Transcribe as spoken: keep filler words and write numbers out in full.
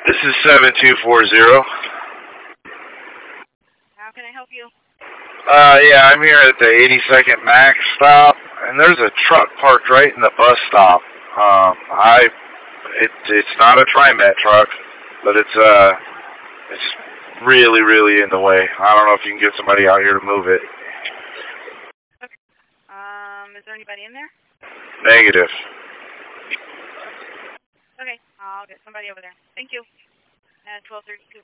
This is seven two four zero. How can I help you? Uh, yeah, I'm here at the eighty-second Max stop, and there's a truck parked right in the bus stop. Um, I, it, it's not a TriMet truck, but it's uh, it's really, really in the way. I don't know if you can get somebody out here to move it. Okay. Um, is there anybody in there? Negative. Okay, I'll get somebody over there. Thank you. At twelve thirty-two.